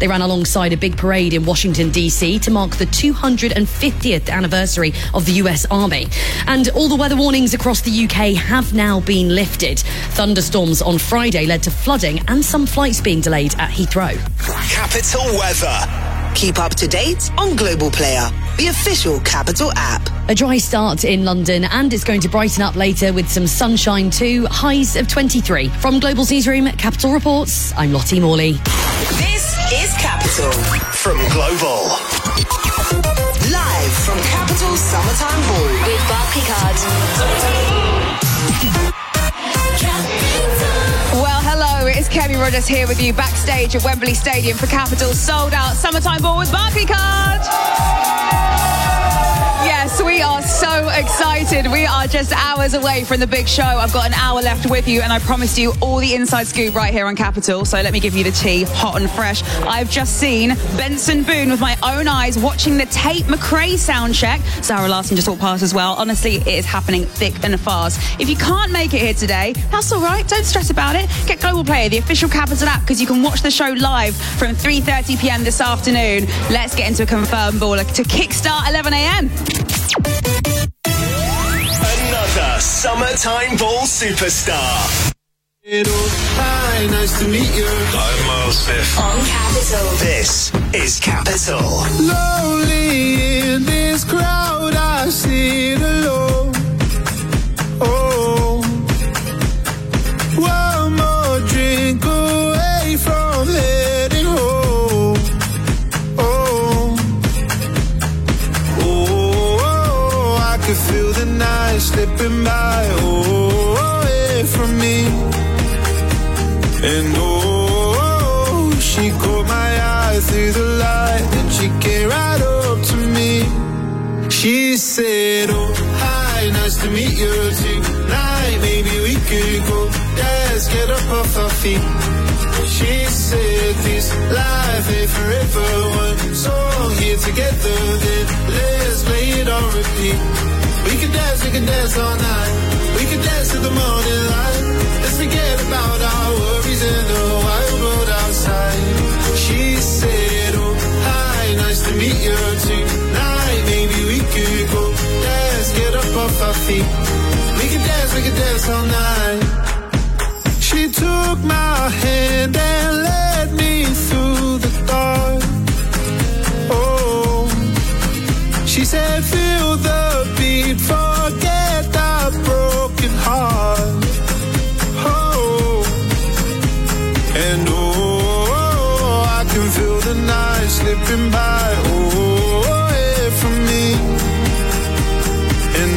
They ran alongside a big parade in Washington, D.C. to mark the 250th anniversary of the US Army. And all the weather warnings across the UK have now been lifted. Thunderstorms on Friday led to flooding and some flights being delayed at Heathrow. Capital weather. Keep up to date on Global Player, the official Capital app. A dry start in London, and it's going to brighten up later with some sunshine too. Highs of 23. From Global's newsroom, Capital Reports, I'm Lottie Morley. This is Capital from Global. Live from Capital Summertime Ball with Barclaycard. Well, hello, it's Kemi Rogers here with you backstage at Wembley Stadium for Capital's sold-out Summertime Ball with Barclaycard. Yes, we are so excited. We are just hours away from the big show. I've got an hour left with you, and I promised you all the inside scoop right here on Capital. So let me give you the tea, hot and fresh. I've just seen Benson Boone with my own eyes watching the Tate McRae sound check. Zara Larsson just walked past as well. Honestly, it is happening thick and fast. If you can't make it here today, that's all right. Don't stress about it. Get Global Player, the official Capital app, because you can watch the show live from 3:30 p.m. this afternoon. Let's get into a confirmed baller to kickstart 11 a.m. Another Summertime Ball superstar. Hi, nice to meet you. I'm Miles Smith. On Capital. This is Capital. Lonely in this crowd, I sit alone. Oh, one more drink away from heading home. Oh, I can feel the night slipping by. Away from me. And she caught my eye through the light, and she came right up to me. She said, oh, hi, nice to meet you tonight. Maybe we could go, let's get up off our feet. She said, this life ain't forever. One song here together, then let's play it on repeat. We can dance all night. We can dance till the morning light. Let's forget about our worries in the wild world outside. She said, oh, hi, nice to meet you tonight. Maybe we could go, let's get up off our feet. We can dance all night. She took my hand and led me through the dark. Oh, she said, feel the beat, forget that broken heart. And I can feel the night slipping by, away from me. And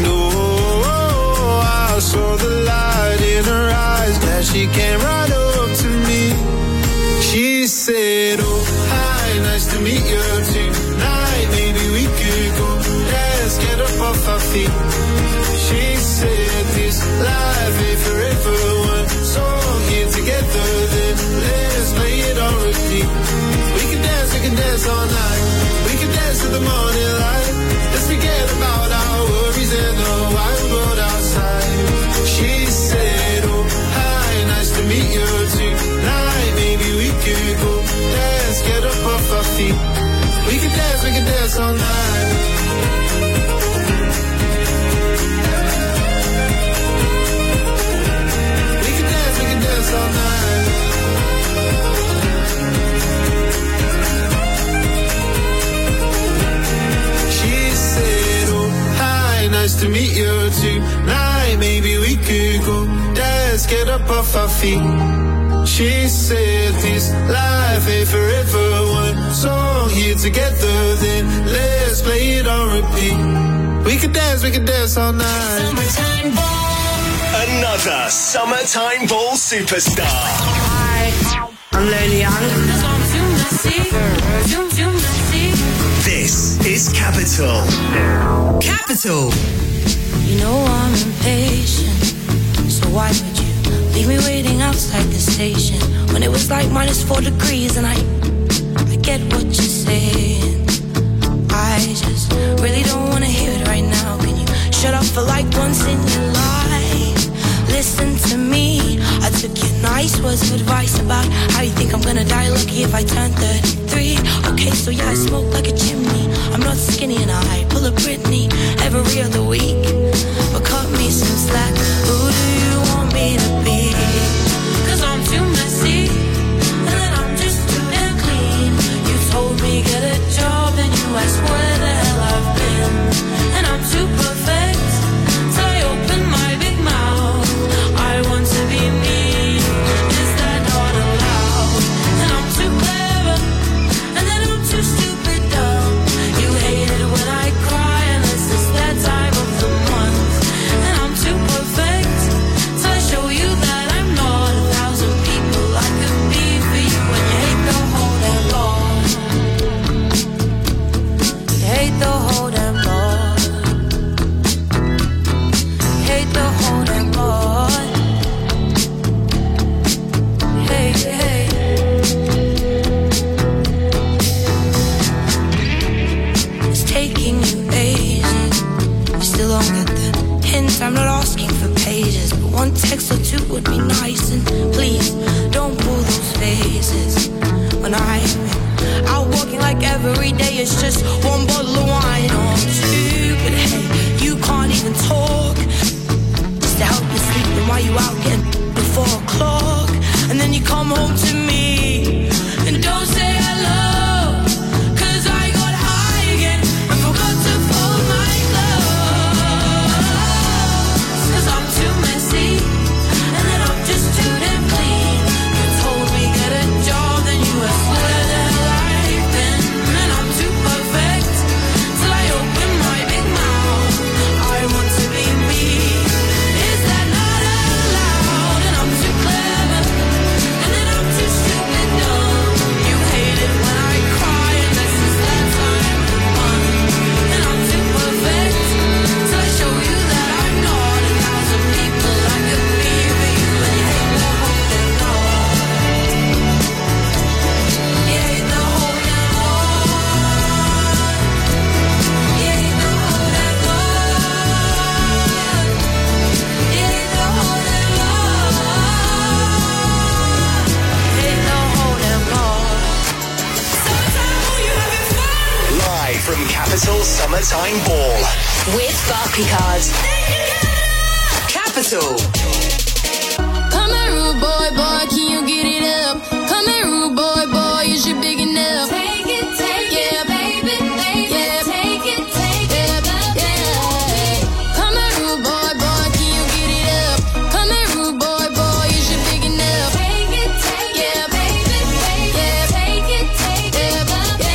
I saw the light in her eyes, glad she came right up to me. She said, oh, hi, nice to meet you tonight. Maybe we could go, let's get up off our feet. She said, this life ain't forever. One song here together, then let's play it on repeat. We can dance all night. We can dance till the morning light. Let's forget about our worries in the wild world outside. She said, oh, hi, nice to meet you tonight. Maybe we could go, let's get up off our feet. We can dance all night. All night. She said, oh, hi, nice to meet you tonight. Maybe we could go, let's get up off our feet. She said, this life ain't forever. One song here together, then let's play it on repeat. We could dance all night. Summertime Ball. Another Summertime Ball superstar. Hi, I'm Lily Young. This is Capital. Capital. You know I'm impatient, so why would you leave me waiting outside the station when it was like -4 degrees? And I get what you're saying. I just really don't want to hear it right now. Can you shut up for like once in your life? Listen to me. I took your nice words of advice about how you think I'm gonna die lucky if I turn 33. Okay, so yeah, I smoke like a chimney. I'm not skinny and I pull a Britney every other week. But cut me some slack. Who do you want me to be? 'Cause I'm too messy, and then I'm just too damn clean. You told me get a job, and you asked where the hell I've been. And I'm too perfect, so I open my big mouth. I want to be me. Is that not allowed? And I'm too clever, and then I'm too stupid dumb. You hate it when I cry, unless it's that time of the month. And I'm too perfect, so I show you that I'm not 1,000 people I could be for you. And you hate the whole damn lot. You hate the whole damn lot. You hate the whole damn lot. Hey, hey. It's taking you ages. You still don't get the hint. I'm not asking for pages, but one text or two would be nice. And please don't pull those faces when I'm out walking like every day. It's just one bottle of wine or two. But hey, you can't even talk just to help you sleep. And while you out getting before 4 o'clock, and then you come home to me and don't say hello. 'Cause I got high again and forgot to fold my clothes. 'Cause I'm too messy, and then I'm just too damn clean. You told me get a job, then you asked where the hell I've been. And I'm too perfect, till I open my big mouth. I want to be me. Is that not allowed? And I'm too clever, and then I'm too stupid dumb. You hate it when I cry, unless it's that time of the month. And I'm too perfect, till I show you that I'm not 1,000 people I could be for you. And you hate the whole damn lot. You hate the whole damn lot. You hate the whole damn lot. You hate the whole damn lot. Hate the whole damn lot. Summertime, oh, you having fun? Live from Capital Summertime Ball. With Barclaycard. Capital. Come here, rude boy, boy, can you get it up? Come here, rude boy, boy, is you big enough? Take it, yeah, baby, yeah, take it, yeah. Come here, rude boy, boy, can you get it up? Come here, rude boy, boy, is you big enough? Take it, yeah, baby, yeah, take it, yeah.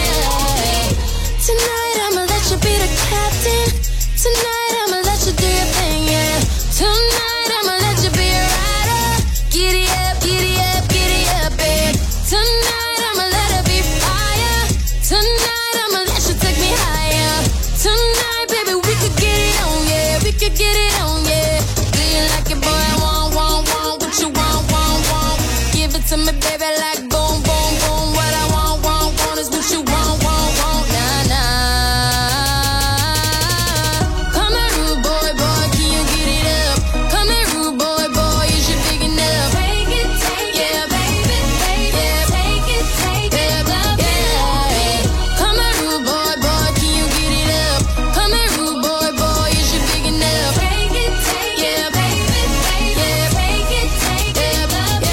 Tonight I'ma let you be the captain. Tonight I'ma let you do your thing, yeah. Tonight I'ma let you be a rider. Giddy up, babe. Tonight I'ma let it be fire. Tonight I'ma let you take me higher. Tonight, baby, we could get it on, yeah. We could get it on, yeah. Do you like it, boy? I want, what you want. Give it to me, baby, like boom, boom, boom. What I want is what you want. Nah. Come here, rude boy, boy, can you get it up? Come here, rude boy, boy, is you big enough? Take it, yeah, baby, yeah, take it, yeah. Come here, rude boy, boy, can you get it up? Come here, rude boy, boy, is you big enough? Take it, yeah, baby, yeah, take it, yeah.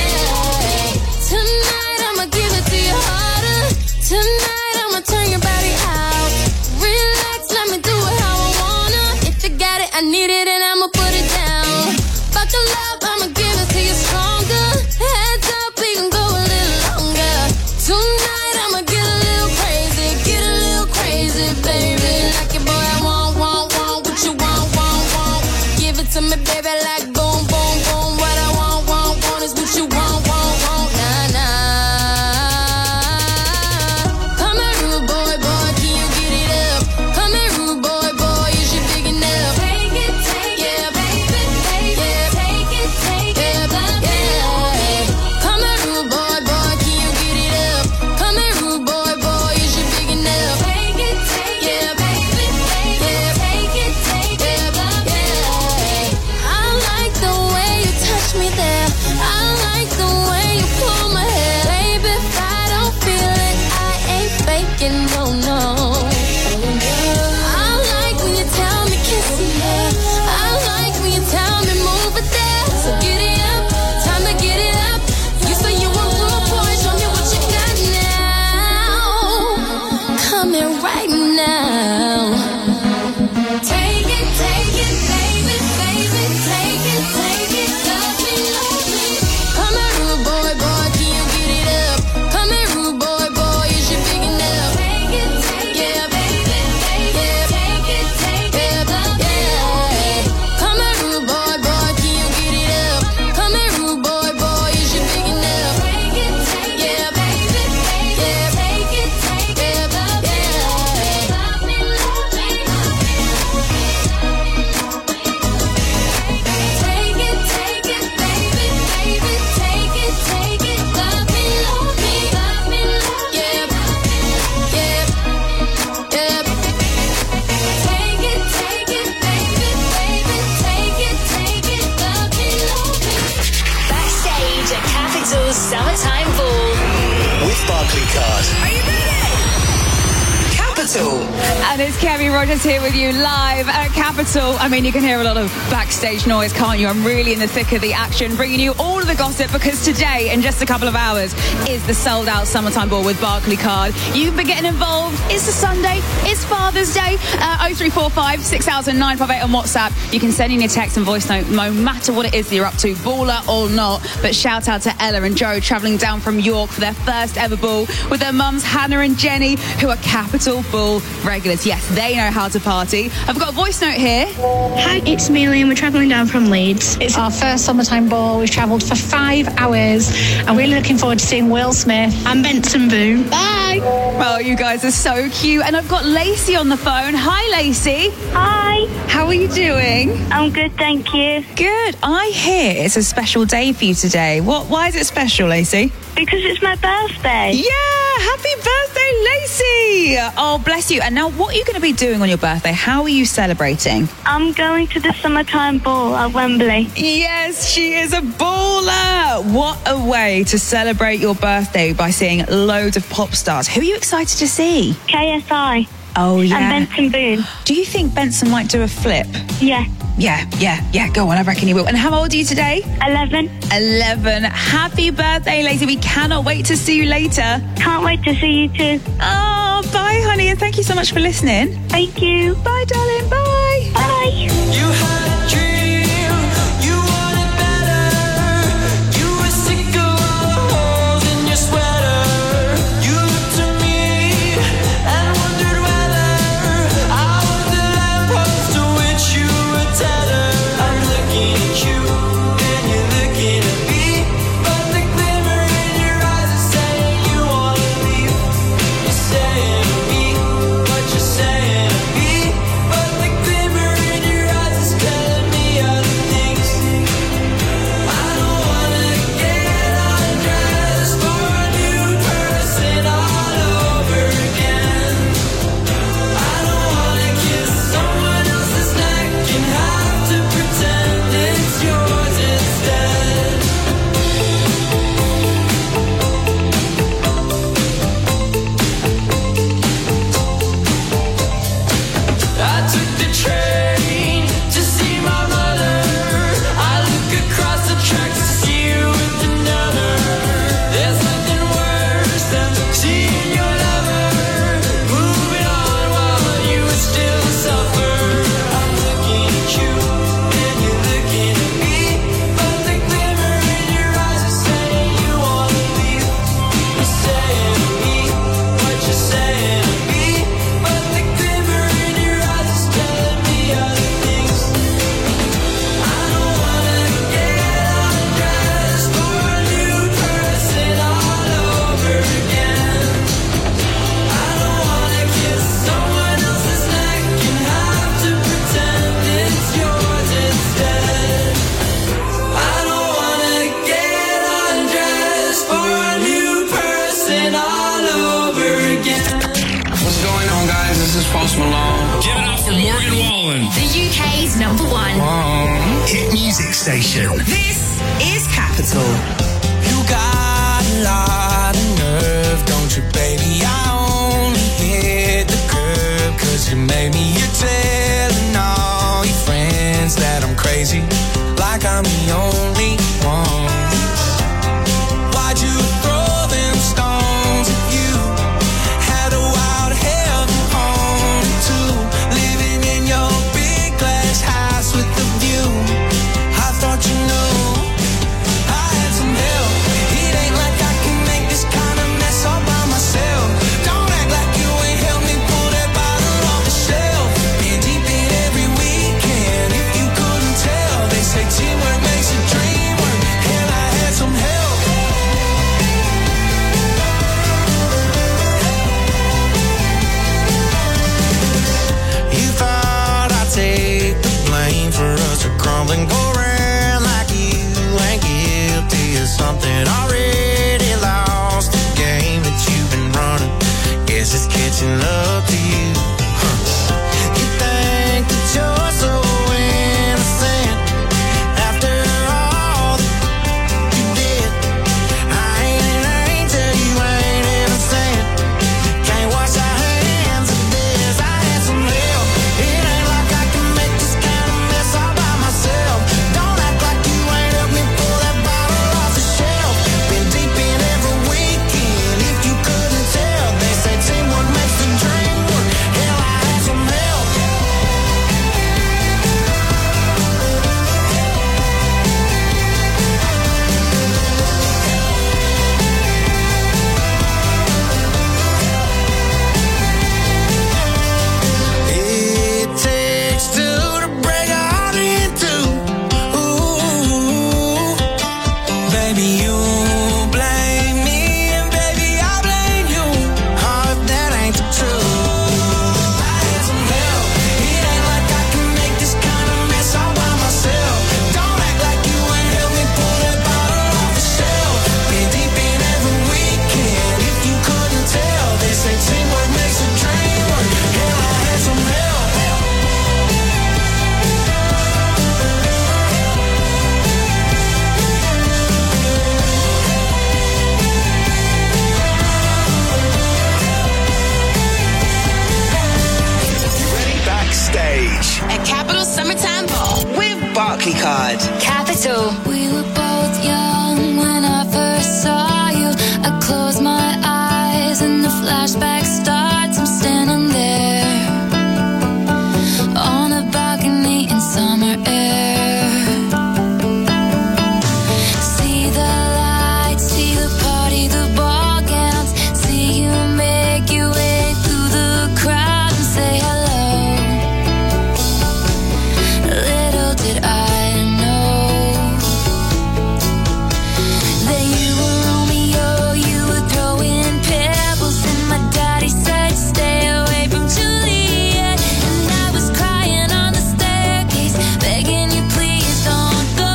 Tonight I'ma give it to you harder. Tonight I'ma turn your body out. Relax, let me do it how I wanna. If you got it, I need it, and I'ma put it down. Buckle up, I'ma give it to you stronger. Heads up, we can go a little longer. Tonight I'ma get a little crazy, baby. Like it, boy, I want what you want. Give it to me, baby, like boom, boom, boom. What I want is what you want. Nah. Come here, rude boy, can you get it up? Come here, rude boy, is you big enough? Take it, yeah, baby, yeah, take it, yeah. Come here, rude boy, can you get it up? Come here, rude boy, is you big enough? Take it, yeah, baby, yeah, take it, yeah. I like it right now. Take it, baby, baby, take it, love me, love me. Come here, rude boy, boy, can you get it up? Come here, rude boy, boy, is you big enough? Take it, yeah, baby, yeah, take it, love me, love me. Come here, rude boy, boy, can you get it up? Come here, rude boy, boy, is you big enough? Take it, yeah, baby, yeah, take it, love me, love me, love me. Take it, baby, baby, take it, love me, love me, love me, love me. Yeah, yeah, yeah. Take it, baby, baby, take it, love me, love me. Backstage at Capital's Summertime Ball. With Barclaycard. Are you ready? Capital. And it's Kemi Rogers here with you live at Capital. I mean, you can hear a lot of backstage noise, can't you? I'm really in the thick of the action, bringing you all of the gossip, because today, in just a couple of hours, is the sold-out Summertime Ball with Barclaycard. You've been getting involved. It's a Sunday. It's Father's Day. 0345 60958 on WhatsApp. You can send in your text and voice note, no matter what it is that you're up to, baller or not. But shout out to Ella and Joe, travelling down from York for their first ever ball with their mums, Hannah and Jenny, who are Capital Ball regulars. Yes, they know how to party. I've got a voice note here. Hi, it's Amelia and we're travelling down from Leeds. It's our first summertime ball. We've travelled for 5 hours and we're looking forward to seeing Will Smith and Benson Boone. Bye! Oh, you guys are so cute. And I've got Lacey on the phone. Hi, Lacey. Hi! How are you doing? I'm good, thank you. Good. I hear it's a special day for you today. Why is it special, Lacey? Because it's my birthday. Yeah! Happy birthday, Lacey! Oh, bless you. And now, what are you going to be doing on your birthday? How are you celebrating? I'm going to the summertime ball at Wembley. Yes, she is a baller! What a way to celebrate your birthday by seeing loads of pop stars. Who are you excited to see? KSI. Oh, yeah. And Benson Boone. Do you think Benson might do a flip? Yeah. Yeah, go on, I reckon he will. And how old are you today? 11. 11. Happy birthday, Lacey. We cannot wait to see you later. Can't wait to see you too. Oh, bye, honey, and thank you so much for listening. Thank you. Bye, darling, bye. Bye. You had a dream, you wanted better. You were sick of all the holes in your sweater. You looked to me and wondered whether I was the lamppost to which you were tethered. I'm looking at you and you're looking at me, but the glimmer in your eyes is saying you wanna leave. You're saying to me what you're saying to me, but the glimmer in your eyes is telling me other things. I don't wanna get undressed for a new person all over again. I don't wanna kiss someone else's neck and have to pretend it's yours instead. I took the train to see my mother. I look across the tracks to see you with another. There's nothing worse than seeing your lover moving on while you still suffer. I'm looking at you and you're looking at me, but the glimmer in your eyes is saying you wanna leave. You're saying to me what you're saying to me, but the glimmer in your eyes is telling me other things. I don't wanna get undressed for a new person all over again. I don't wanna kiss someone else's neck and have to pretend it's yours instead. I don't wanna get undressed for a new person all over again. What's going on, guys? This is Post Malone. Give it up for Morgan Wallen. The UK's number one. Hit music station. This is Capital. You got a lot of nerve, don't you, baby? I only hit the curb 'cause you made me. You're telling all your friends that I'm crazy, like I'm the only one. Why'd you throw them stones if you had a wild heaven making love to you. You think that you're so innocent after all that you did. I ain't an angel, you ain't innocent. Can't wash our hands of this. I had some help. It ain't like I can make this kind of mess all by myself. Don't act like you ain't helped me pull that bottle off the shelf. Been deep in every weekend, if you couldn't tell. They say teamwork makes the dream work. Hell, I had some help. It takes two to break a heart in two. Ooh, baby, you blame me, and baby, I blame you. Oh, if that ain't the truth. I had some help. It ain't like I can make this kind of mess all by myself. Don't act like you ain't helped me pull that bottle off the shelf. Been deep in every weekend, if you couldn't tell. They say teamwork makes a dream work. Hell, I had some help. Backstage. At Capital Summertime Ball. With Barclaycard. Capital. We were both young when I first saw you. I closed my eyes and the flashback starts. I'm standing there on a balcony in summer air. See the lights, see the party, the ball gowns. See you make your way through the crowd and say hello. Little did I know that you were Romeo, you were throwing pebbles, and my daddy said stay away from Juliet. And I was crying on the staircase, begging you please don't go.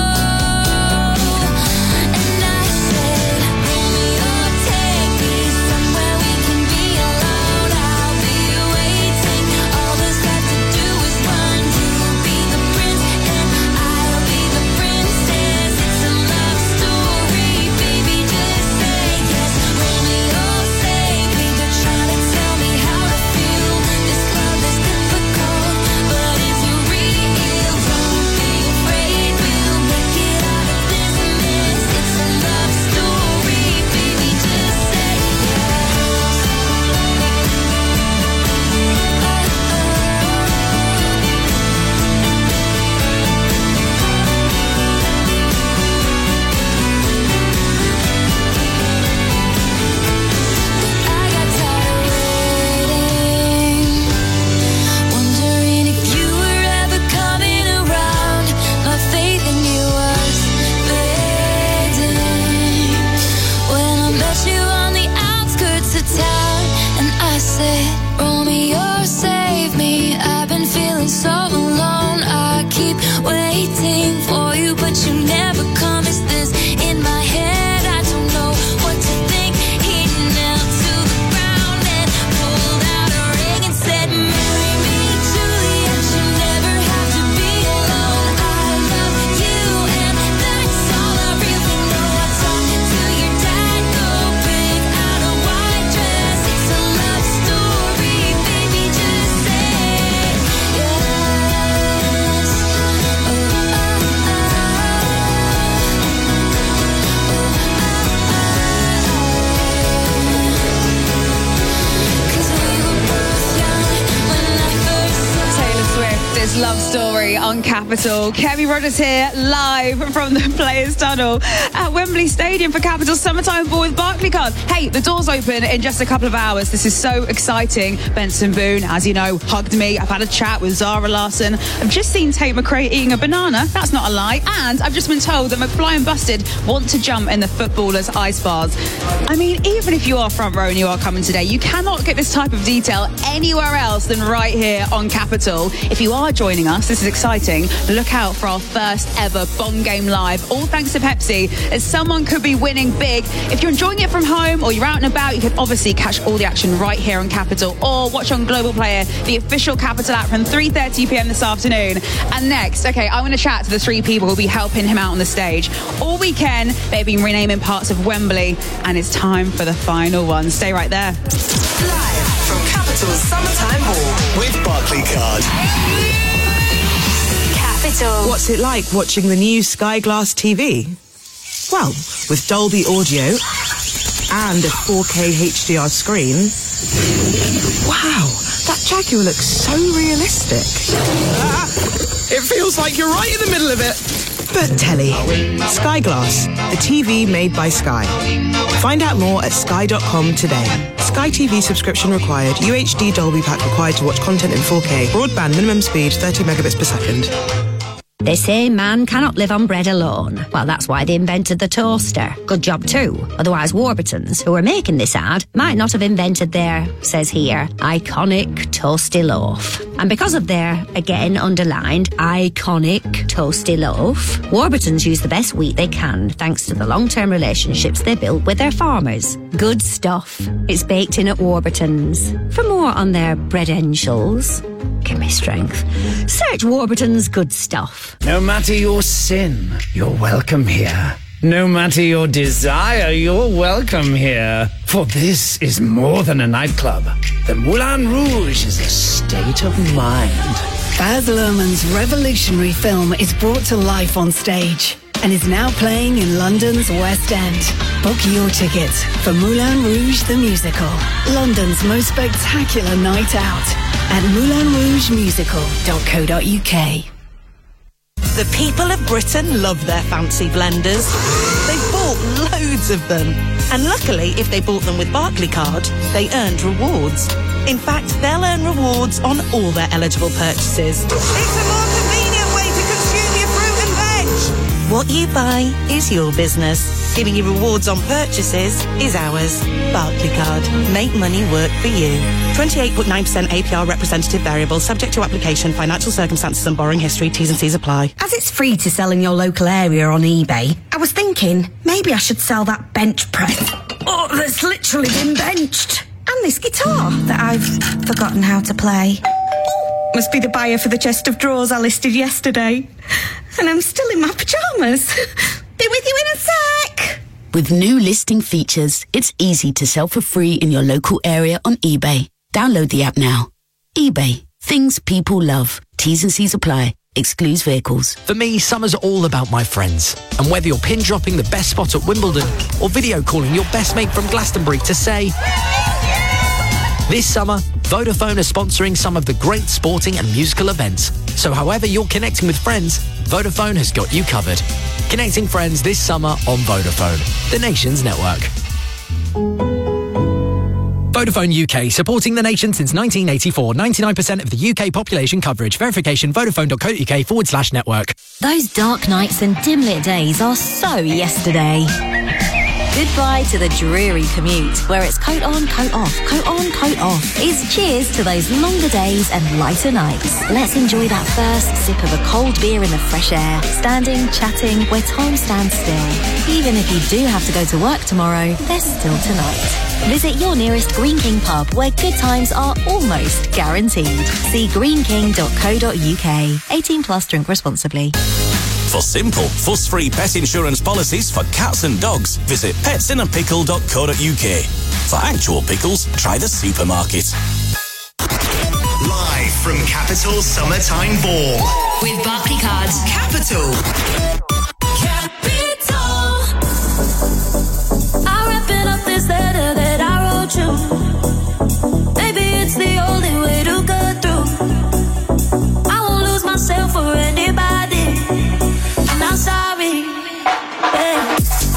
And I said, Romeo, take me somewhere we can be alone. I'll be waiting. All there's left to do is run. You'll be the prince and I'll be the princess. It's a love story, baby, just say yes. Romeo, save me. They're trying to tell me how to feel. This love is difficult, but it's real. Don't be afraid, we'll make it out of this mess. It's a love story, baby, just say I got tired of waiting, wondering if you were ever coming around. My faith in you was fading when I met you on the outskirts of town, and I said, Romeo, save me. I've been feeling so alone. I keep waiting for you, but you never come. Is this in my head? I don't know what to think. He knelt to the ground and pulled out a ring and said, marry me, Juliet. You never have to be alone. I love you, and that's all I really know. I talked to your dad, go pick out a white dress. It's a love story, baby, just say yes. Taylor Swift is Love Story on Capital. Kemi Rogers here, live from the Players' Tunnel at Wembley Stadium for Capital's Summertime Ball with Barclaycard. Hey, the doors open in just a couple of hours. This is so exciting. Benson Boone, as you know, hugged me. I've had a chat with Zara Larsson. I've just seen Tate McRae eating a banana. That's not a lie. And I've just been told that McFly and Busted want to jump in the footballers' ice bars. I mean, even if you are front row and you are coming today, you cannot get this type of detail anywhere else than right here on Capital. If you are joining joining us. This is exciting. Look out for our first ever Bond Game Live, all thanks to Pepsi, as someone could be winning big. If you're enjoying it from home or you're out and about, you can obviously catch all the action right here on Capital, or watch on Global Player, the official Capital app, from 3:30 p.m. this afternoon. And next, I'm going to chat to the three people who'll be helping him out on the stage. All weekend, they've been renaming parts of Wembley, and it's time for the final one. Stay right there. Live from Capital's Summertime Ball with Barclaycard. Capital. What's it like watching the new Sky Glass TV? Well, with Dolby Audio and a 4K HDR screen. Wow, that Jaguar looks so realistic. It feels like you're right in the middle of it. But telly. Sky Glass, the TV made by Sky. Find out more at sky.com today. Sky TV subscription required. UHD Dolby pack required to watch content in 4K. Broadband minimum speed 30 megabits per second. They say man cannot live on bread alone. Well, that's why they invented the toaster. Good job too. Otherwise, Warburtons, who are making this ad, might not have invented their, says here, iconic toasty loaf. And because of their, again underlined, iconic toasty loaf, Warburtons use the best wheat they can thanks to the long-term relationships they built with their farmers. Good stuff. It's baked in at Warburtons. For more on their breadentials, give me strength. Search Warburton's Good Stuff. No matter your sin, you're welcome here. No matter your desire, you're welcome here. For this is more than a nightclub. The Moulin Rouge is a state of mind. Baz Luhrmann's revolutionary film is brought to life on stage and is now playing in London's West End. Book your tickets for Moulin Rouge the Musical, London's most spectacular night out, at moulinrougemusical.co.uk. The people of Britain love their fancy blenders. They've bought loads of them. And luckily, if they bought them with Barclaycard, they earned rewards. In fact, they'll earn rewards on all their eligible purchases. It's a more convenient way to consume your fruit and veg. What you buy is your business. Giving you rewards on purchases is ours. Barclaycard. Make money work for you. 28.9% APR representative variable, subject to application, financial circumstances and borrowing history. T's and C's apply. As it's free to sell in your local area on eBay, I was thinking maybe I should sell that bench press. Oh, that's literally been benched. And this guitar that I've forgotten how to play. Must be the buyer for the chest of drawers I listed yesterday. And I'm still in my pyjamas. Be with you in a sec. With new listing features, it's easy to sell for free in your local area on eBay. Download the app now. eBay. Things people love. T's and C's apply. Excludes vehicles. For me, summer's all about my friends. And whether you're pin dropping the best spot at Wimbledon or video calling your best mate from Glastonbury to say... This summer, Vodafone are sponsoring some of the great sporting and musical events. So however you're connecting with friends, Vodafone has got you covered. Connecting friends this summer on Vodafone, the nation's network. Vodafone UK, supporting the nation since 1984. 99% of the UK population coverage. Verification, vodafone.co.uk/network. Those dark nights and dim-lit days are so yesterday. Goodbye to the dreary commute, where it's coat on, coat off, coat on, coat off. It's cheers to those longer days and lighter nights. Let's enjoy that first sip of a cold beer in the fresh air, standing, chatting, where time stands still. Even if you do have to go to work tomorrow, there's still tonight. Visit your nearest Green King pub, where good times are almost guaranteed. See greenking.co.uk. 18 plus, drink responsibly. For simple, fuss-free pet insurance policies for cats and dogs, visit petsinnapickle.co.uk. For actual pickles, try the supermarket. Live from Capital Summertime Ball. with Barclaycard. Capital. I'm wrapping up this letter that I wrote you. Maybe it's the only way to go through. I won't lose myself for anybody. I'm not sorry. Yeah.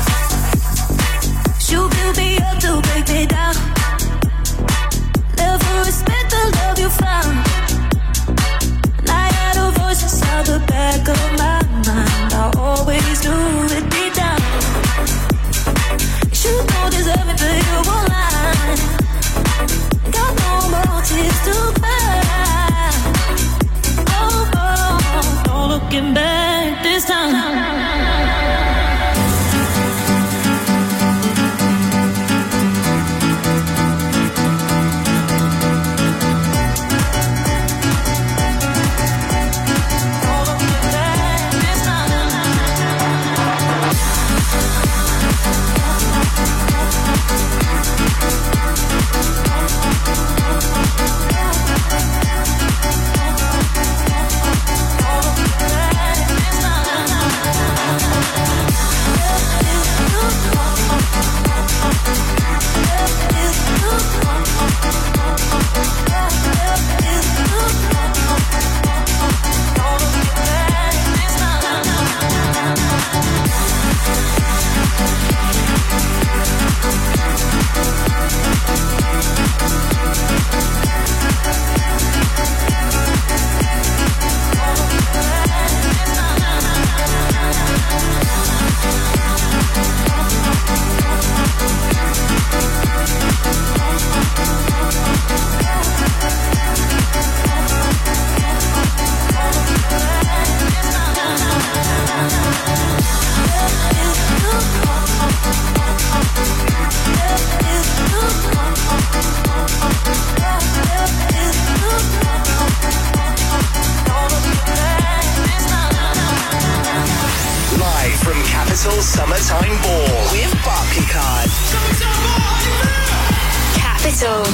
You build me up to break me down. Never respect the love you found. And I had a voice inside the back of my mind. Capital.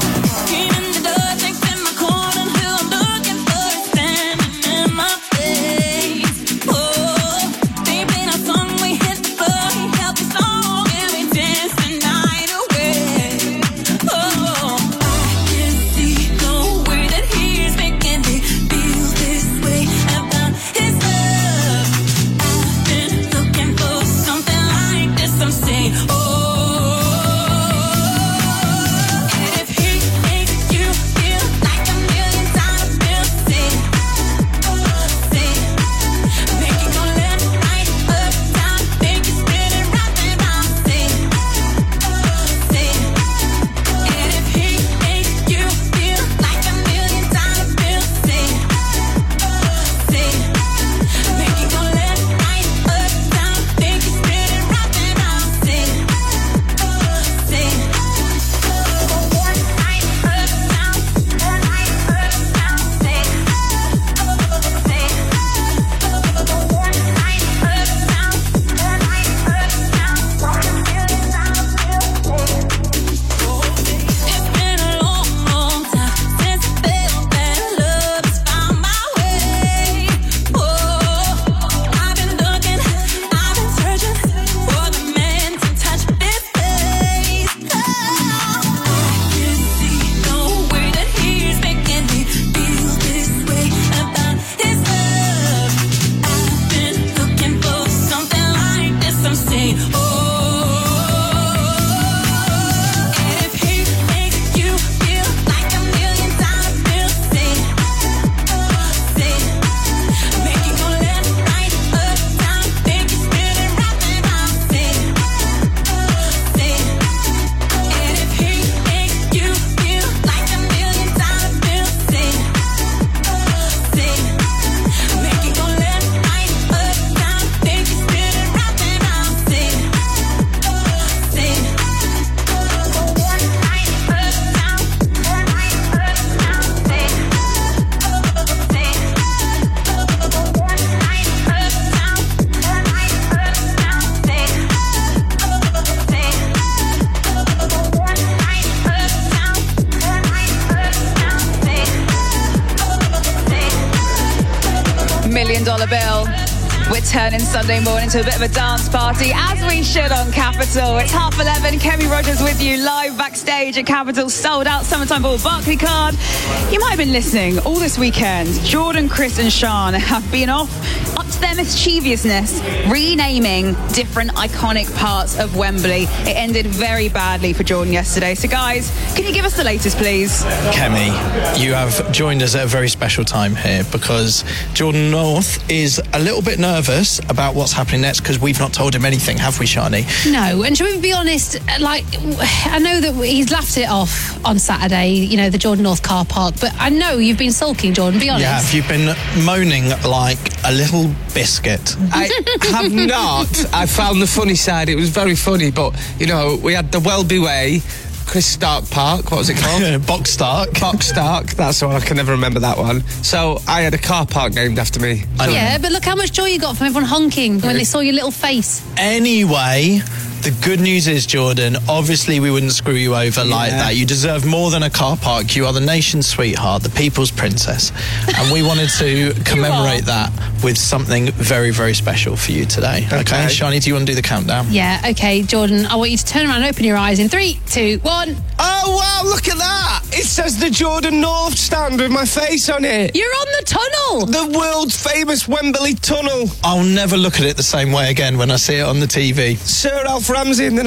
$1 bill. We're turning Sunday morning to a bit of a dance party, as we should on Capital. It's 11:30. Kemi Rogers with you live backstage at Capital's sold out Summertime Ball Barclaycard. You might have been listening all this weekend. Jordan, Chris and Sean have been off up to their mischievousness, renaming different iconic parts of Wembley. It ended very badly for Jordan yesterday. So guys, can you give us the latest, please? Kemi, you have joined us at a very special time here because Jordan North is a little bit nervous about what's happening next because we've not told him anything, have we, Shani? No, and should we be honest, like, I know that he's laughed it off on Saturday, you know, the Jordan North car park, but I know you've been sulking, Jordan, be honest. Yeah, you've been moaning like a little biscuit. I have not. I found the funny side. It was very funny, but, you know, we had the Welby Way, Chris Stark Park, what was it called? Box Stark. Box Stark, that's the one, I can never remember that one. So I had a car park named after me. Yeah, but look how much joy you got from everyone honking when they saw your little face. Anyway, the good news is, Jordan, obviously we wouldn't screw you over like that. You deserve more than a car park. You are the nation's sweetheart, the people's princess. And we wanted to commemorate that with something very, very special for you today. Okay, Shani, do you want to do the countdown? Yeah, okay, Jordan, I want you to turn around and open your eyes in 3, 2, 1. Oh, wow, look at that! It says the Jordan North stand with my face on it. You're on the tunnel! The world's famous Wembley tunnel. I'll never look at it the same way again when I see it on the TV. Sir Alf Ramsey in the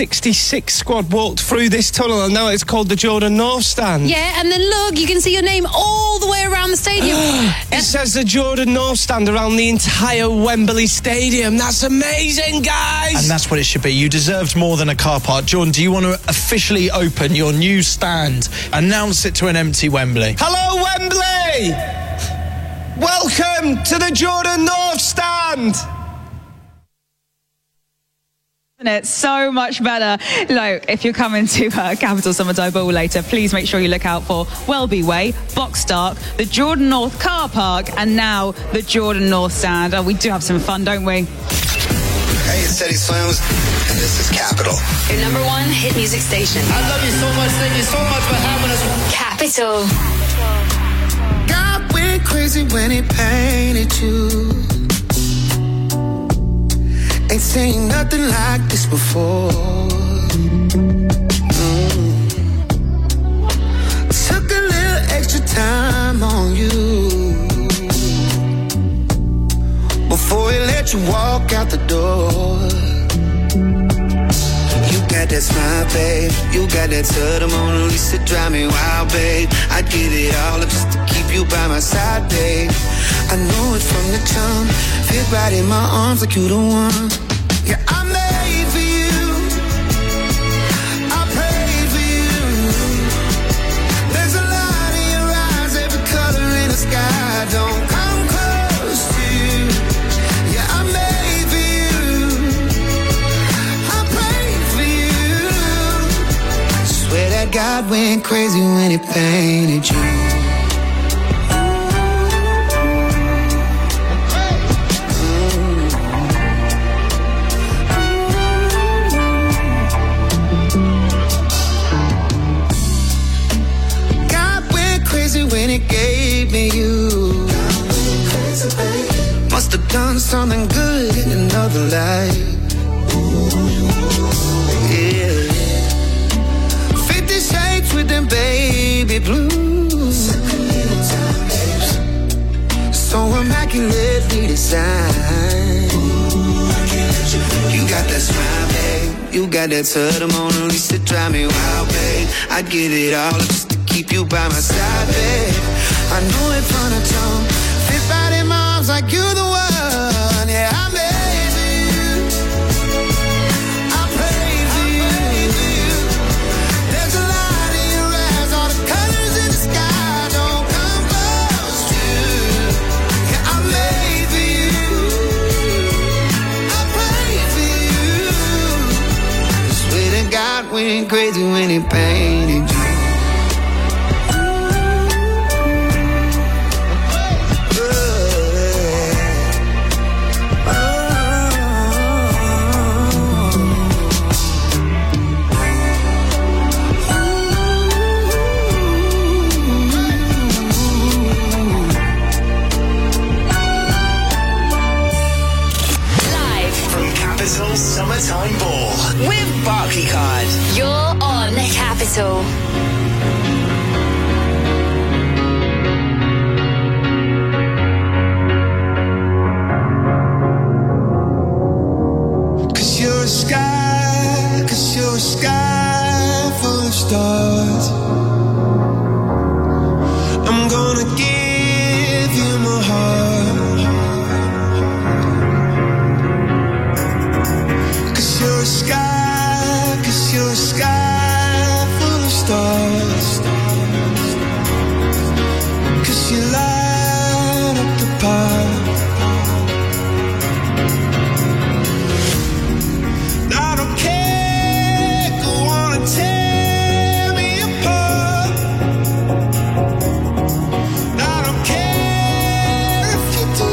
1966 squad walked through this tunnel and now it's called the Jordan North stand. Yeah, and then look, you can see your name all the way around the stadium. It says the Jordan North stand around the entire Wembley Stadium. That's amazing, guys! And that's what it should be. You deserved more than a car park. Jordan, do you want to officially open your new stand? Announce it to an empty Wembley. Hello, Wembley! Welcome to the Jordan North stand! It's so much better. Look, if you're coming to Capital Summertime Ball later, please make sure you look out for Welby Way, Box Stark, the Jordan North car park, and now the Jordan North stand. Oh, we do have some fun, don't we? Hey, it's Teddy Swims, and this is Capital. Your number one hit music station. I love you so much. Thank you so much for having us. Capital. God went crazy when he painted you. Ain't seen nothing like this before. Took a little extra time on you before he let you walk out the door. You got that smile, babe. You got that to the Mona Lisa, drive me wild, babe. I'd give it all up just to keep you by my side, babe. I know it from the jump. Fit right in my arms like you the one. Yeah, I'm made for you. I prayed for you. There's a light in your eyes, every color in the sky. Don't come close to you. Yeah, I'm made for you. I prayed for you. Swear that God went crazy when he painted you. When it gave me you, must have done something good in another life. Yeah, 50 shades with them baby blues, so immaculately designed. You got that smile, babe. You got that to the Mona Lisa, drive me wild, babe. I'd give it all just to keep you by my side, babe. I know it from the jump. Fit right in my arms like you're the one. Yeah, I made for you. I prayed for you. There's a light in your eyes, all the colors in the sky. Don't come close to you. Yeah, I made for you. I prayed for you. Swear to God went crazy when he painted you. Summertime Ball with Barclaycard. You're on Capital. Cause you're a sky full of stars. I'm gonna give you my heart. You're a sky full of stars. 'Cause you light up the path. I don't care, go on and tear me apart. I don't care if you do.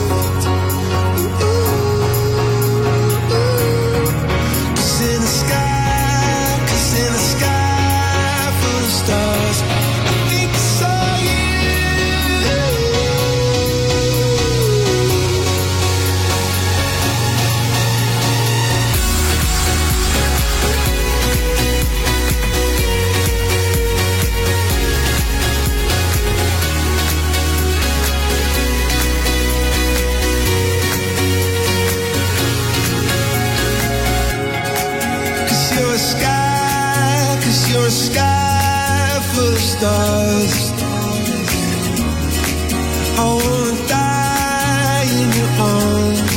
You're a sky full of stars. I wanna die in your arms.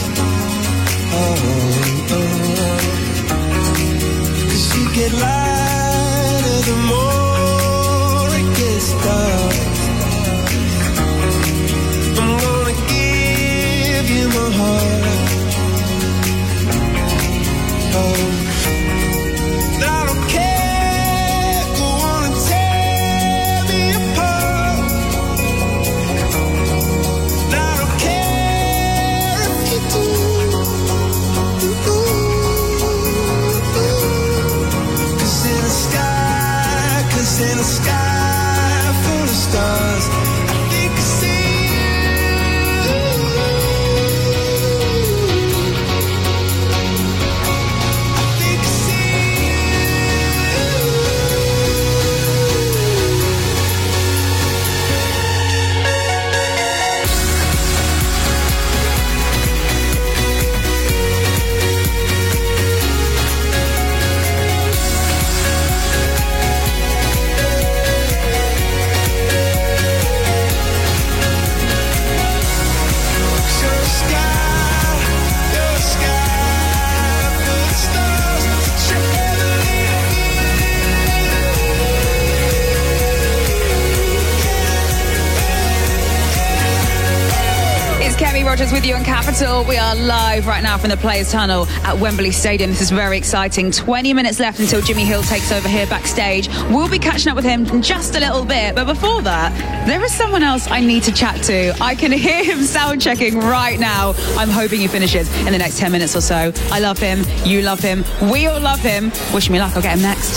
Cause you get lighter the more it gets dark. I'm gonna give you my heart. I don't care, go on and tear me apart. I sky full of stars. I think I see Rogers with you on Capital. We are live right now from the Players' Tunnel at Wembley Stadium. This is very exciting. 20 minutes left until Jimmy Hill takes over here backstage. We'll be catching up with him in just a little bit. But before that, there is someone else I need to chat to. I can hear him sound checking right now. I'm hoping he finishes in the next 10 minutes or so. I love him. You love him. We all love him. Wish me luck. I'll get him next.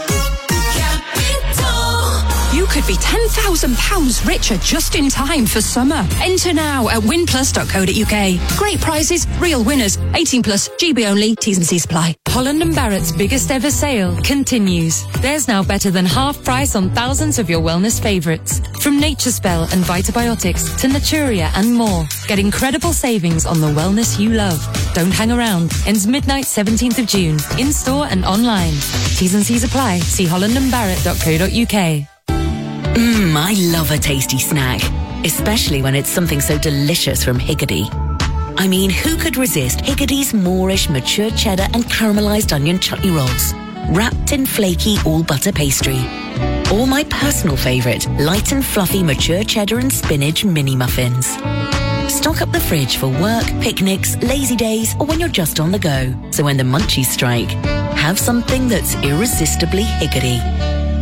You could be £10,000 richer just in time for summer. Enter now at winplus.co.uk. Great prizes, real winners. 18 plus, GB only, T's and C's apply. Holland & Barrett's biggest ever sale continues. There's now better than half price on thousands of your wellness favourites. From Nature's Spell and Vitibiotics to Naturia and more. Get incredible savings on the wellness you love. Don't hang around. Ends midnight 17th of June. In-store and online. T's and C's apply. See hollandandbarrett.co.uk. I love a tasty snack, especially when it's something so delicious from Higgidy. I mean, who could resist Higgidy's Moorish mature cheddar and caramelised onion chutney rolls, wrapped in flaky all-butter pastry? Or my personal favourite, light and fluffy mature cheddar and spinach mini muffins. Stock up the fridge for work, picnics, lazy days, or when you're just on the go. So when the munchies strike, have something that's irresistibly Higgidy.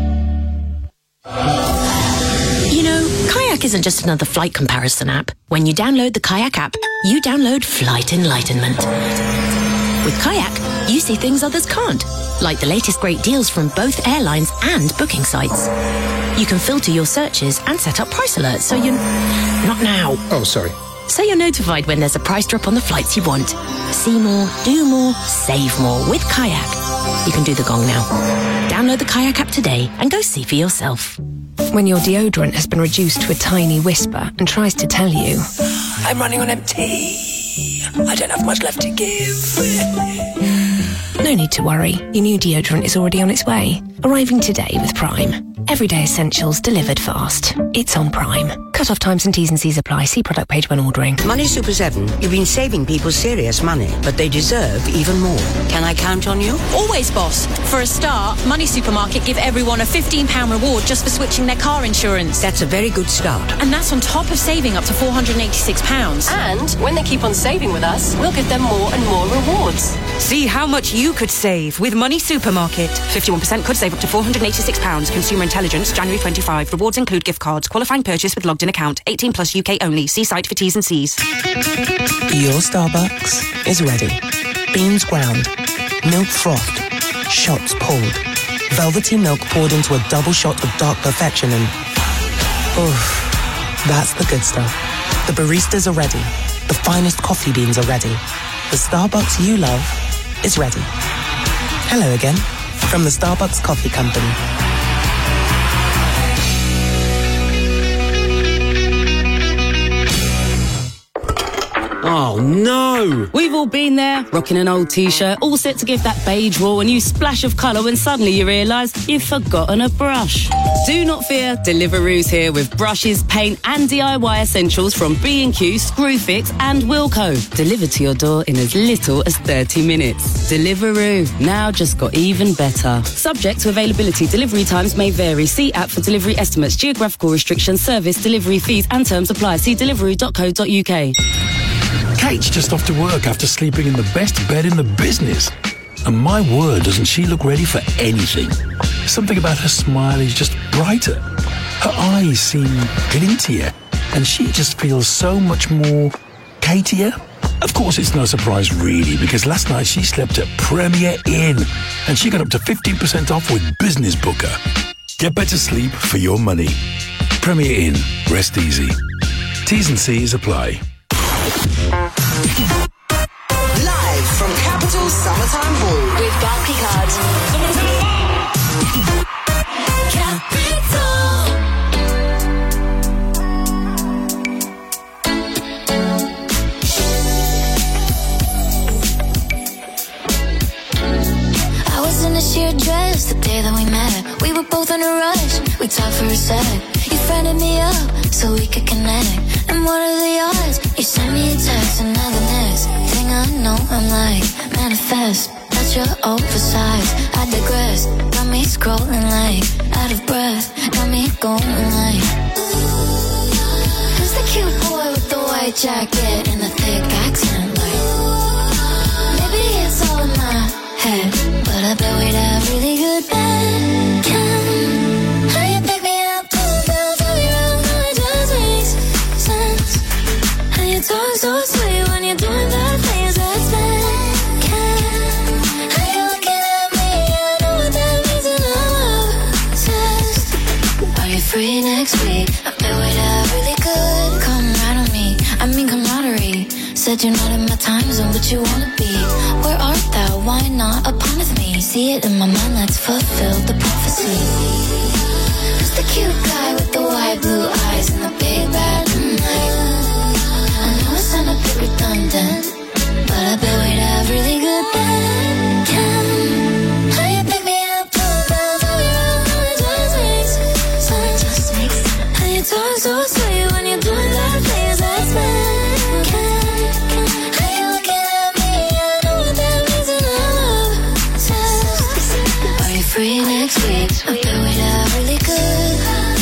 You know, Kayak isn't just another flight comparison app. When you download the Kayak app, you download Flight Enlightenment. With Kayak, you see things others can't, like the latest great deals from both airlines and booking sites. You can filter your searches and set up price alerts so you... Not now. Oh, sorry. So you're notified when there's a price drop on the flights you want. See more, do more, save more with Kayak. You can do the gong now. Download the Kayak app today and go see for yourself. When your deodorant has been reduced to a tiny whisper and tries to tell you, I'm running on empty, I don't have much left to give. No need to worry, your new deodorant is already on its way. Arriving today with Prime. Everyday essentials delivered fast. It's on Prime. Cut-off times and T's and C's apply. See product page when ordering. Money Super 7, you've been saving people serious money, but they deserve even more. Can I count on you? Always, boss. For a start, Money Supermarket give everyone a £15 reward just for switching their car insurance. That's a very good start. And that's on top of saving up to £486. And when they keep on saving with us, we'll give them more and more rewards. See how much you could save with Money Supermarket. 51% could save up to £486. Consumer Intelligence, January 25. Rewards include gift cards. Qualifying purchase with logged in account. 18 plus UK only. See site for T's and C's. Your Starbucks is ready. Beans ground. Milk frothed. Shots pulled. Velvety milk poured into a double shot of dark perfection and... oof. That's the good stuff. The baristas are ready. The finest coffee beans are ready. The Starbucks you love is ready. Hello again, from the Starbucks Coffee Company. Oh no! We've all been there, rocking an old t-shirt, all set to give that beige wall a new splash of colour when suddenly you realise you've forgotten a brush. Do not fear, Deliveroo's here with brushes, paint and DIY essentials from B&Q, Screwfix and Wilko. Delivered to your door in as little as 30 minutes. Deliveroo, now just got even better. Subject to availability, delivery times may vary. See app for delivery estimates, geographical restrictions, service, delivery fees and terms apply. See deliveroo.co.uk. Kate's just off to work after sleeping in the best bed in the business. And my word, doesn't she look ready for anything. Something about her smile is just brighter. Her eyes seem glintier. And she just feels so much more Katier. Of course, it's no surprise really, because last night she slept at Premier Inn. And she got up to 15% off with Business Booker. Get better sleep for your money. Premier Inn. Rest easy. T's and C's apply. Live from Capital Summertime Ball with Barclaycard. I was in a sheer dress the day that we met. We were both in a rush. We talked for a sec. You friended me up so we could connect. And what are the odds? You sent me a text and now the next thing I know I'm like, manifest. That you're oversized. I digress. Got me scrolling like out of breath. Got me going like, who's the cute boy with the white jacket and the thick accent? Like, maybe it's all in my head, but I bet we'd have really good band cam. How you pick me up, pull down, turn me around, how it just makes sense. How you talk so sweet when you're doing that things that's band cam. How you looking at me, I know what that means and I'm obsessed. Are you free next week? I bet we'd have really good camaraderie. I mean camaraderie. Said you're not in my time zone, but you wanna be. Where art thou? Why not upon with me? See it in my mind, let's fulfill the prophecy. Who's the cute guy with the white blue eyes and the big bad night? I know it sound a bit redundant, but I bet we'd have really good band cam. How you pick me up, pull down, turn me around, how it just makes sense. How you talk so sweet when you're doing that things that's band cam. Free next week, I bet we'd have really good.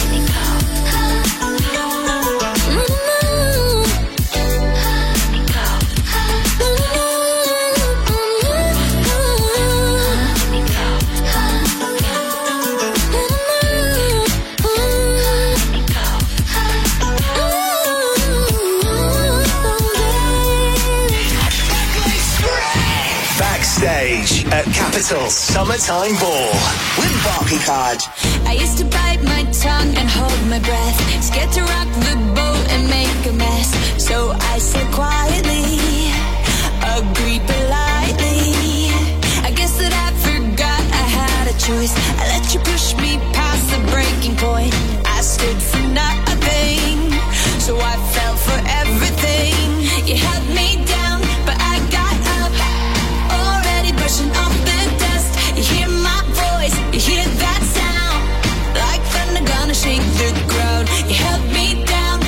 Backstage at Capital Summertime Ball with Barclaycard. I used to bite my tongue and hold my breath, scared to rock the boat and make a mess. So I said quietly, agreed politely. I guess that I forgot I had a choice. I let you push me past the breaking point. I stood for nothing, so I fell for everything. You held me down, but I got up, already brushing off the dust. You hear my voice, you hear that sound, like thunder gonna shake the ground. You held me down,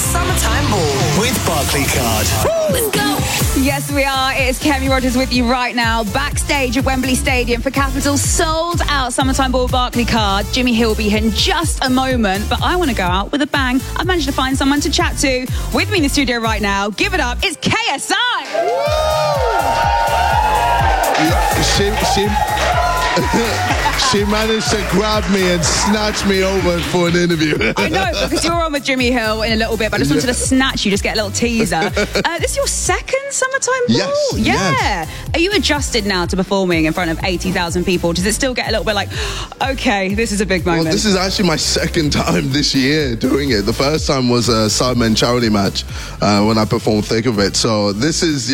Summertime Ball with Barclaycard. Let's go. Yes, we are. It is Kemi Rogers with you right now, backstage at Wembley Stadium for Capital's sold out Summertime Ball Barclaycard. Jimmy Hill will be here in just a moment, but I want to go out with a bang. I've managed to find someone to chat to. With me in the studio right now, give it up, it's KSI. She managed to grab me and snatch me over for an interview. I know, because you're on with Jimmy Hill in a little bit, but I just wanted to snatch you, just get a little teaser. This is your second Summertime Ball? Yes. Yeah. Yes. Are you adjusted now to performing in front of 80,000 people? Does it still get a little bit like, okay, this is a big moment? Well, this is actually my second time this year doing it. The first time was a Sidemen charity match when I performed Thick of It. So this is,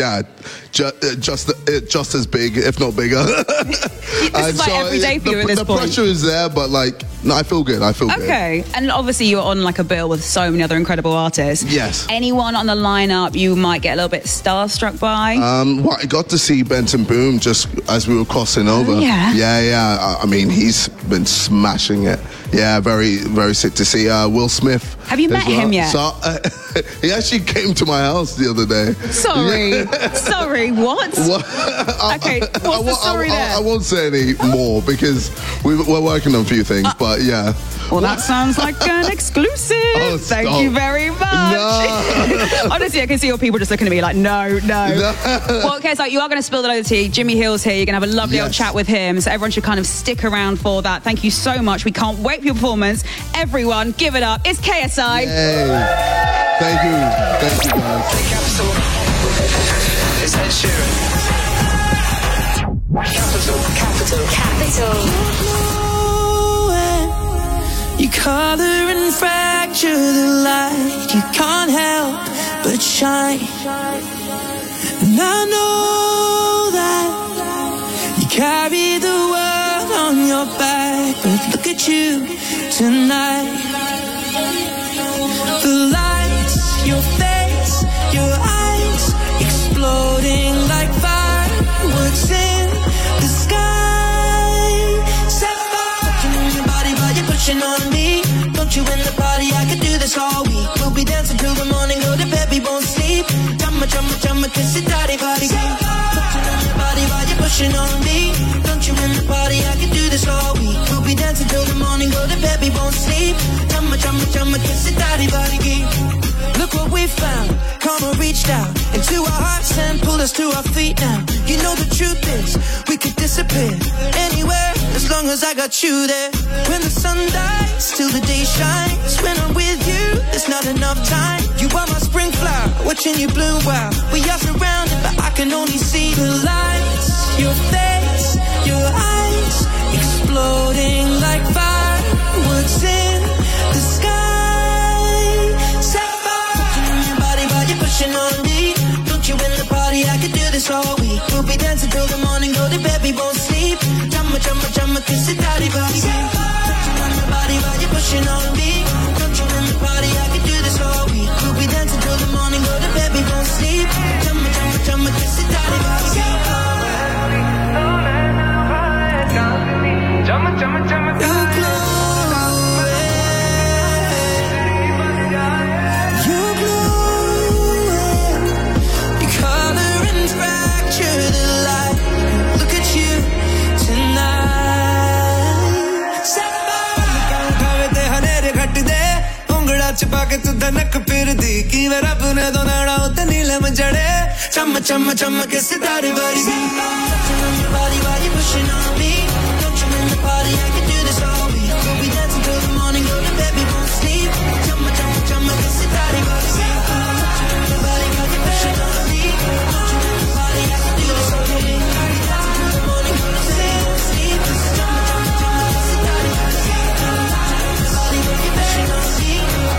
just as big, if not bigger. This is like every day for you at this point. The pressure is there, but no, I feel good. Okay. And obviously you're on like a bill with so many other incredible artists. Yes. Anyone on the lineup you might get a little bit starstruck by? Well, I got to see Benson Boone just as we were crossing over. Yeah. Yeah. I mean, he's been smashing it. Yeah, very, very sick to see. Will Smith. Have you met him yet? So, he actually came to my house the other day. Sorry, what? Okay, what's the story there? I won't say any more because we're working on a few things, but yeah. Well, that sounds like an exclusive. Thank you very much. No. Honestly, I can see all people just looking at me like, no. Well, okay, so you are going to spill the load of tea. Jimmy Hill's here. You're going to have a lovely old chat with him. So everyone should kind of stick around for that. Thank you so much. We can't wait for your performance. Everyone, give it up. It's KSI. Yay. Thank you guys. It's Ed Sheeran. Capital. You color and fracture the light. You can't help but shine. And I know that you carry the world on your back, but look at you tonight. The lights, your face, your eyes, exploding like fireworks in the sky. Set fire, touching on your body while you're pushing on me. Don't you in the party, I could do this all week. We'll be dancing till the morning, go to bed, we won't sleep. Chumma, kiss it, daddy, body. Touching on your body while you're pushing on me. Don't you in the party, I could do this all week. We'll be dancing till the morning, go to bed, we won't sleep. Chumma, kiss it, daddy, body. Look what we found. Karma reached out into our hearts and pulled us to our feet now. You know the truth is, we could disappear anywhere as long as I got you there. When the sun dies, till the day shines. When I'm with you, there's not enough time. You are my spring flower, watching you bloom wild. We are surrounded, but I can only see the lights. Your face, your eyes, exploding like fireworks in the sky. Pushing on me, don't you in the party, I could do this all week. We'll be dancing till the morning, go to bed, we won't sleep. Chumma, kiss it, daddy, body. Touching on your body while you're pushing on me. Don't you in the party, I could do this all week. We'll be dancing till the morning, go to bed, we won't sleep. Chumma, kiss it, daddy, body. छुपा के तू धनक फिर दी की वे रब ने दो नाड़ा उते नीलम जड़े चम के सितारे वाली body while you're pushing on me. Don't you in the party, I can do this all week. We'll be dancing till the morning, go to bed, we won't sleep. Chum के सितारे वाली body while you're pushing on me. Don't you in the party, I can do this all week. We'll be dancing till the morning, go to bed, we won't sleep. Chum के सितारे वाली body while you're pushing on me.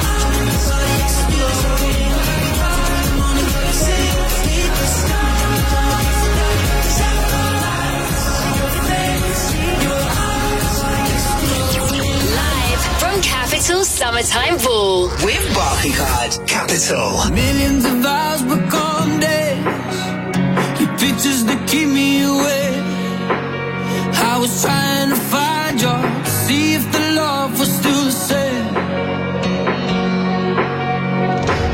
Capital Summertime Ball with Barclaycard. Capital. Millions of hours but gone days. Your pictures that keep me awake. I was trying to find you, see if the love was still the same.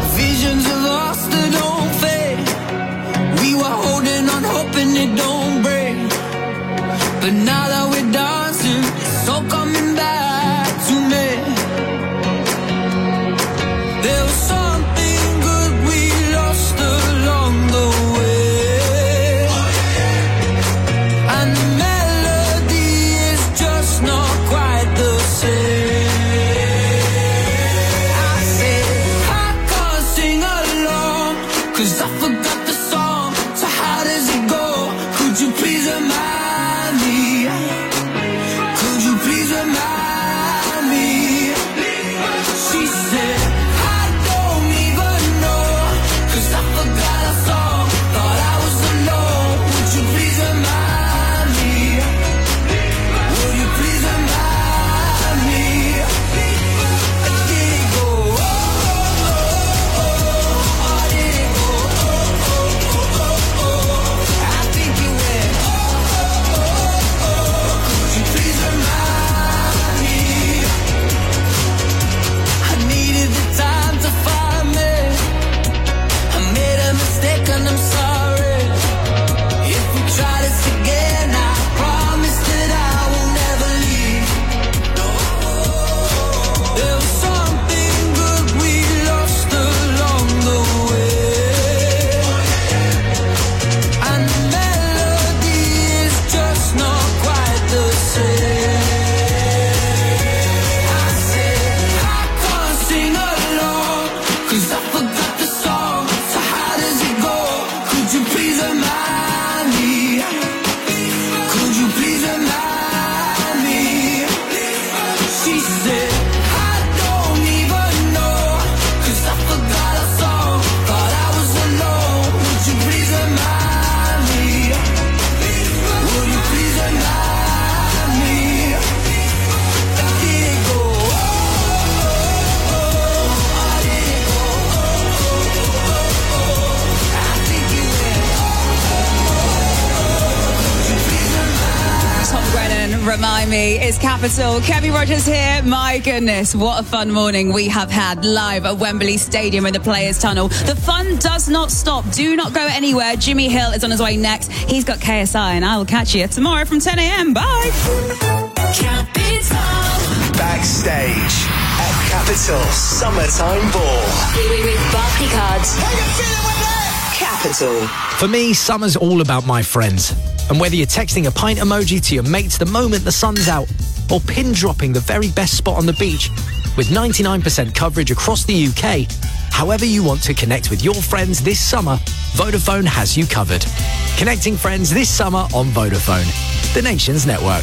me. It's Capital. Kemi Rogers here. My goodness, what a fun morning we have had live at Wembley Stadium in the Players' Tunnel. The fun does not stop. Do not go anywhere. Jimmy Hill is on his way next. He's got KSI, and I will catch you tomorrow from 10 a.m. Bye. Capital. Backstage at Capital Summertime Ball. With Barclaycard. How you feeling with that? Capital. For me, summer's all about my friends. And whether you're texting a pint emoji to your mates the moment the sun's out, or pin dropping the very best spot on the beach, with 99% coverage across the UK, however you want to connect with your friends this summer, Vodafone has you covered. Connecting friends this summer on Vodafone, the nation's network.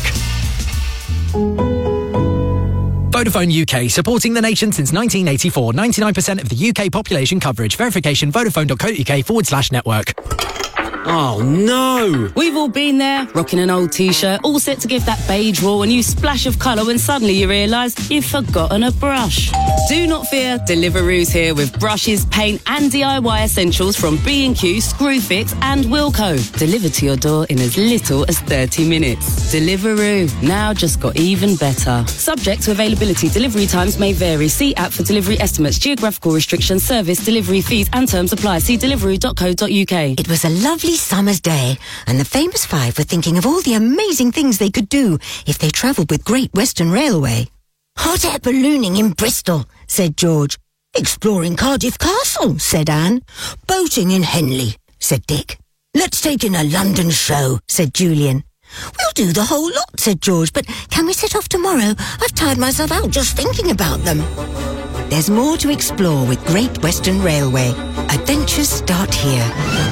Vodafone UK, supporting the nation since 1984. 99% of the UK population coverage. Verification, vodafone.co.uk/network. Oh no! We've all been there, rocking an old t-shirt, all set to give that beige wall a new splash of colour when suddenly you realise you've forgotten a brush. Do not fear, Deliveroo's here with brushes, paint and DIY essentials from B&Q, Screwfix and Wilko. Delivered to your door in as little as 30 minutes. Deliveroo, now just got even better. Subject to availability, delivery times may vary. See app for delivery estimates, geographical restrictions, service, delivery fees and terms apply. See deliveroo.co.uk. It was a lovely summer's day, and the famous five were thinking of all the amazing things they could do if they travelled with Great Western Railway. Hot air ballooning in Bristol, said George. Exploring Cardiff Castle, said Anne. Boating in Henley, said Dick. Let's take in a London show, said Julian. We'll do the whole lot, said George, but can we set off tomorrow? I've tired myself out just thinking about them. There's more to explore with Great Western Railway. Adventures start here.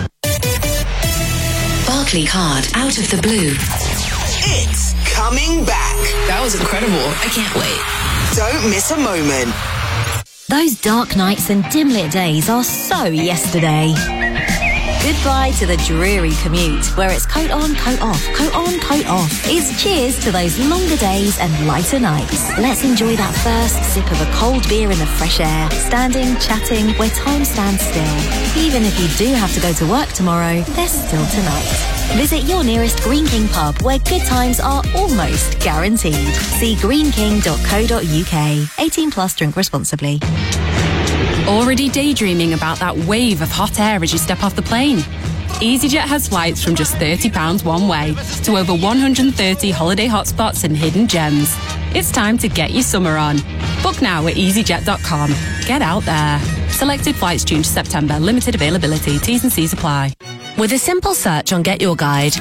Barclaycard, out of the blue. It's coming back. That was incredible. I can't wait. Don't miss a moment. Those dark nights and dim-lit days are so yesterday. Goodbye to the dreary commute, where it's coat on, coat off, coat on, coat off. It's cheers to those longer days and lighter nights. Let's enjoy that first sip of a cold beer in the fresh air, standing, chatting, where time stands still. Even if you do have to go to work tomorrow, there's still tonight. Visit your nearest Green King pub, where good times are almost guaranteed. See greenking.co.uk. 18 plus, drink responsibly. Already daydreaming about that wave of hot air as you step off the plane? EasyJet has flights from just £30 one way to over 130 holiday hotspots and hidden gems. It's time to get your summer on. Book now at easyjet.com. Get out there. Selected flights June to September. Limited availability. T's and C's apply. With a simple search on Get Your Guide,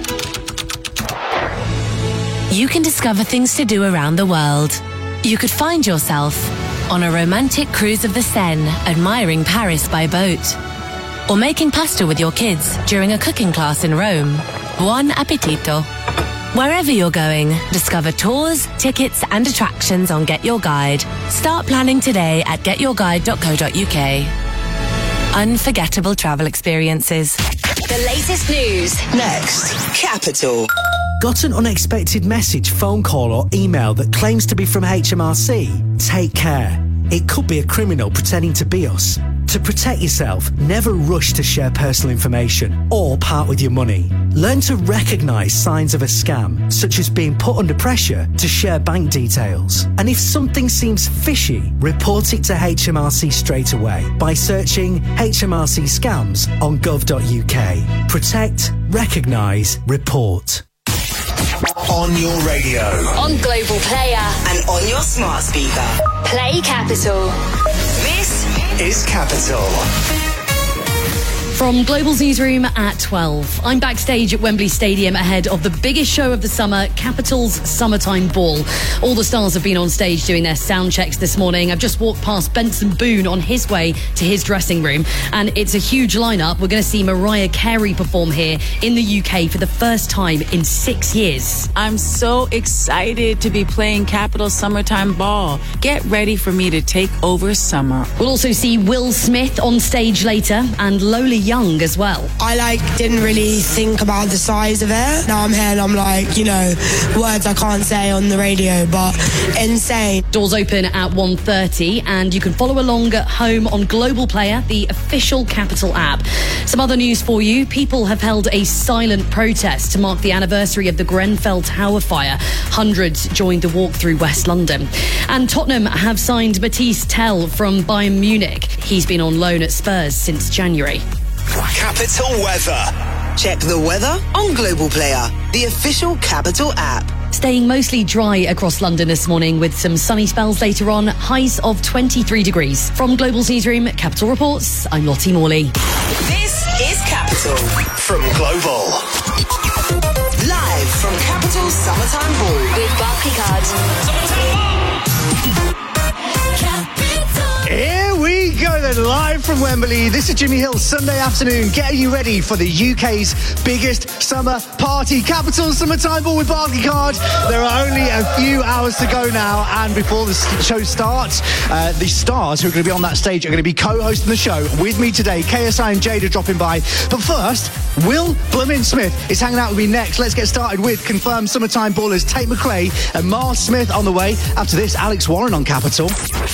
you can discover things to do around the world. You could find yourself on a romantic cruise of the Seine, admiring Paris by boat. Or making pasta with your kids during a cooking class in Rome. Buon appetito. Wherever you're going, discover tours, tickets and attractions on Get Your Guide. Start planning today at getyourguide.co.uk. Unforgettable travel experiences. The latest news. Next, Capital. Got an unexpected message, phone call or email that claims to be from HMRC? Take care. It could be a criminal pretending to be us. To protect yourself, never rush to share personal information or part with your money. Learn to recognise signs of a scam, such as being put under pressure to share bank details. And if something seems fishy, report it to HMRC straight away by searching HMRC scams on gov.uk. Protect, recognise, report. On your radio. On Global Player. And on your smart speaker. Play Capital. This is Capital. From Global's newsroom at 12. I'm backstage at Wembley Stadium ahead of the biggest show of the summer, Capital's Summertime Ball. All the stars have been on stage doing their sound checks this morning. I've just walked past Benson Boone on his way to his dressing room, and it's a huge lineup. We're going to see Mariah Carey perform here in the UK for the first time in 6 years. I'm so excited to be playing Capital's Summertime Ball. Get ready for me to take over summer. We'll also see Will Smith on stage later, and Lowly young as well. I didn't really think about the size of it. Now I'm here and I'm words I can't say on the radio, but insane. Doors open at 1:30 and you can follow along at home on Global Player, the official Capital app. Some other news for you. People have held a silent protest to mark the anniversary of the Grenfell Tower fire. Hundreds joined the walk through West London. And Tottenham have signed Matisse Tell from Bayern Munich. He's been on loan at Spurs since January. Capital weather. Check the weather on Global Player, the official Capital app. Staying mostly dry across London this morning with some sunny spells later on, highs of 23 degrees. From Global's newsroom, Capital Reports, I'm Lottie Morley. This is Capital from Global. Live from Capital Summertime Ball with Barclaycard. Here we go then, live from Wembley. This is Jimmy Hill, Sunday afternoon, getting you ready for the UK's biggest summer party. Capital Summertime Ball with Barclaycard. There are only a few hours to go now, and before the show starts, the stars who are going to be on that stage are going to be co-hosting the show with me today. KSI and Jade are dropping by. But first, Will Bloomin' Smith is hanging out with me next. Let's get started with confirmed Summertime Ballers Tate McRae and Mars Smith on the way. After this, Alex Warren on Capital.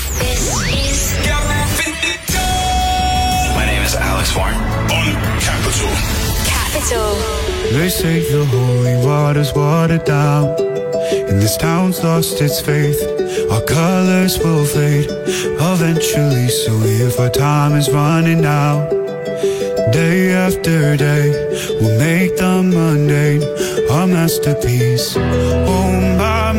My name is Alex Warren on Capital. Capital. They say the holy water's watered down, and this town's lost its faith. Our colors will fade eventually, so if our time is running out, day after day, we'll make the mundane our masterpiece. Oh my,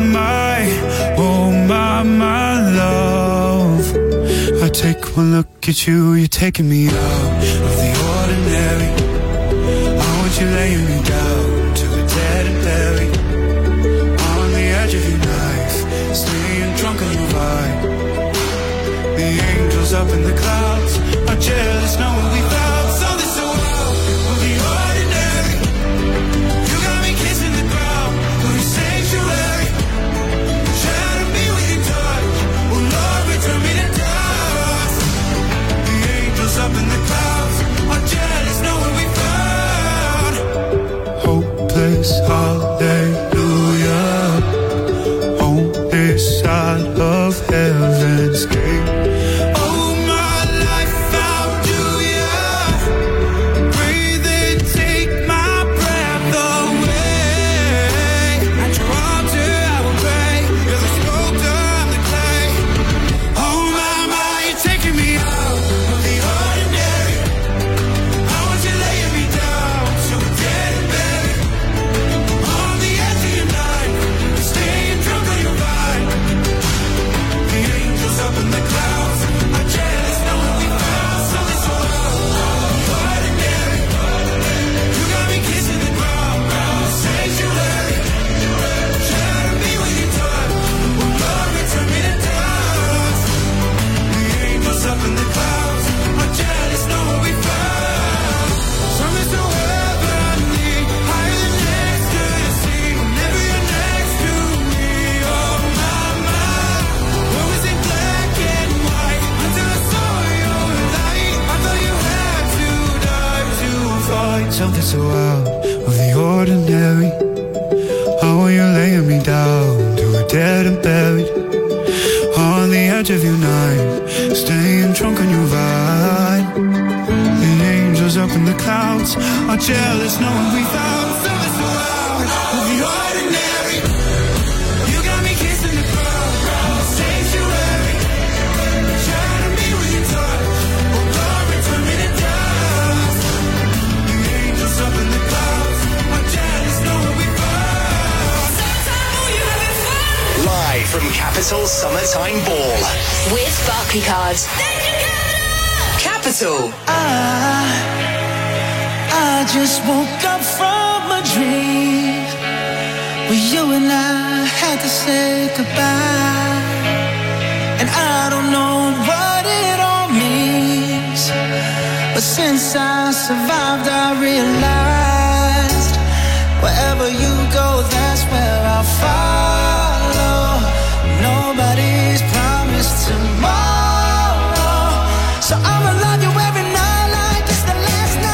love, I take one look at you, you're taking me out of the ordinary. I want you laying me down to a dead and buried, on the edge of your knife, staying drunk on your vibe. The angels up in the clouds are jealous knowing we found something so out of the ordinary. You got me kissing the ground for your sanctuary. Shadow me with your touch, oh Lord, return me to dust. The angels up in the clouds are jealous knowing we found hopeless hallelujah on this side of heaven's gate. Something so out of the ordinary. How are you laying me down to a dead and buried, on the edge of your night, staying drunk on your vibe. The angels up in the clouds are jealous knowing we found something so out of the ordinary. You got me kissing the ground, the sanctuary. Shadow me with your touch, oh Lord, return me to dust. Up in the clouds, I'm jealous knowing we found. Live from Capital Summertime Ball with Barclaycard. Capital. I just woke up from a dream where you and I had to say goodbye, and I don't know what it all means, but since I survived, I realized wherever you go, that's where I'll follow. Nobody's promised tomorrow, so I'ma love you every night like it's the last night.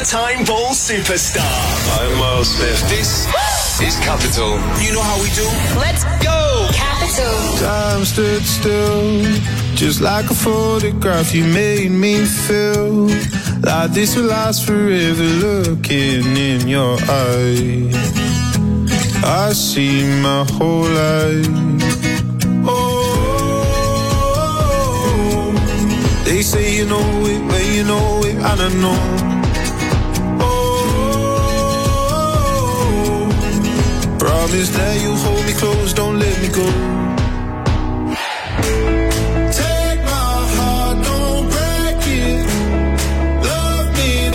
Summertime Ball Superstar. I'm Miles Smith. This is Capital. You know how we do. Let's go! Capital. Time stood still, just like a photograph. You made me feel like this will last forever. Looking in your eyes, I see my whole life. Oh, they say you know it, but you know it, I don't know. Oh, promise that you'll hold me close, don't let me go.